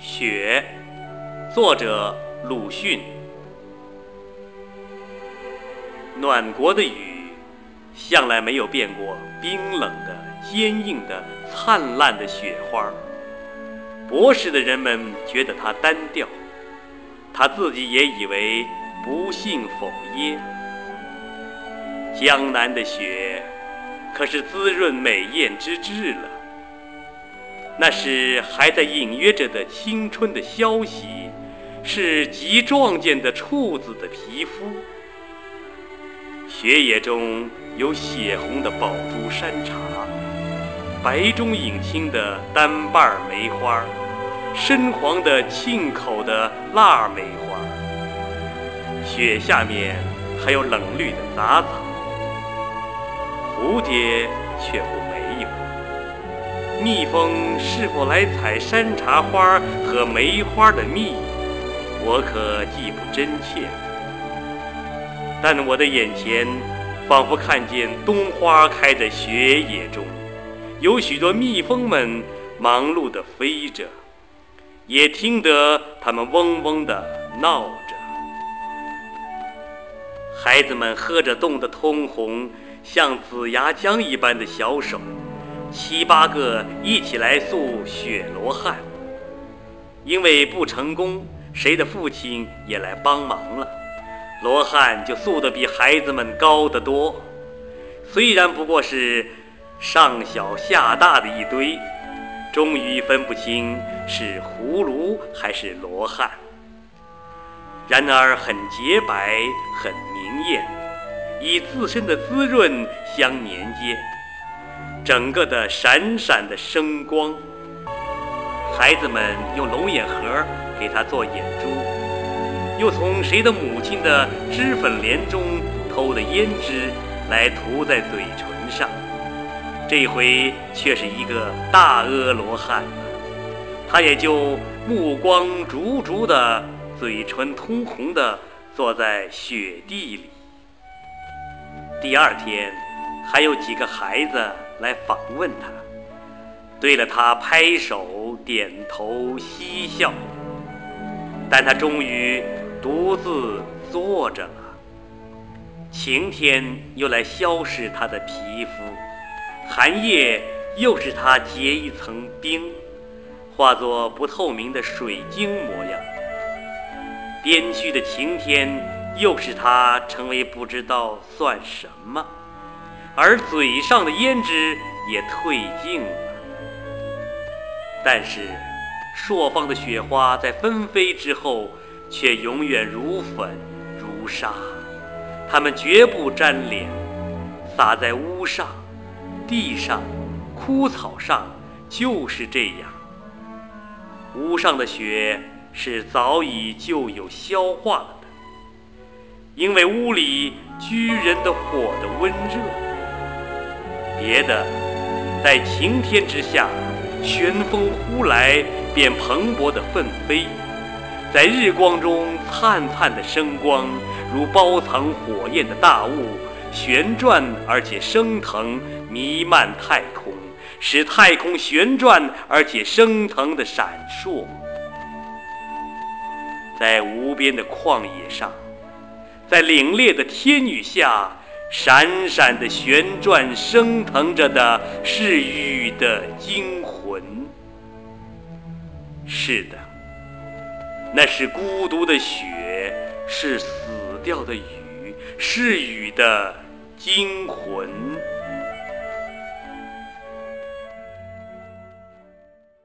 雪，作者鲁迅。暖国的雨，向来没有变过冰冷的、坚硬的、灿烂的雪花。博识的人们觉得它单调，他自己也以为不幸否耶。江南的雪，可是滋润美艳之至了。那是还在隐约着的青春的消息，是极壮健的处子的皮肤。雪野中有血红的宝珠山茶，白中隐青的单瓣梅花，深黄的沁口的腊梅花。雪下面还有冷绿的杂草，蝴蝶却不没有。蜜蜂是否来采山茶花和梅花的蜜，我可记不真切。但我的眼前仿佛看见冬花开在雪野中，有许多蜜蜂们忙碌地飞着，也听得它们嗡嗡地闹着。孩子们喝着冻得通红像紫牙浆一般的小手，7、8个一起来塑雪罗汉。因为不成功，谁的父亲也来帮忙了，罗汉就塑得比孩子们高得多。虽然不过是上小下大的一堆，终于分不清是葫芦还是罗汉。然而很洁白，很明艳，以自身的滋润相连接，整个的闪闪的生光。孩子们用龙眼核给它做眼珠，又从谁的母亲的脂粉莲中偷的胭脂来涂在嘴唇上。这回却是一个大阿罗汉了，他也就目光灼灼的，嘴唇通红的坐在雪地里。第2天，还有几个孩子来访问他，对了他拍手点头嬉笑，但他终于独自坐着了。晴天又来消逝他的皮肤，寒夜又使他结一层冰，化作不透明的水晶模样。边虚的晴天又使他成为不知道算什么，而嘴上的胭脂也褪尽了。但是朔方的雪花在纷飞之后，却永远如粉如沙，它们绝不沾脸，洒在屋上、地上、枯草上，就是这样。屋上的雪是早已就有消化了的，因为屋里居人的火的温热。别的在晴天之下，旋风呼来便蓬勃的奋飞，在日光中灿灿的生光，如包藏火焰的大雾，旋转而且升腾，弥漫太空，使太空旋转而且升腾的闪烁。在无边的旷野上，在凛冽的天宇下，闪闪的旋转升腾着的是雨的精魂。是的，那是孤独的雪，是死掉的雨，是雨的精魂。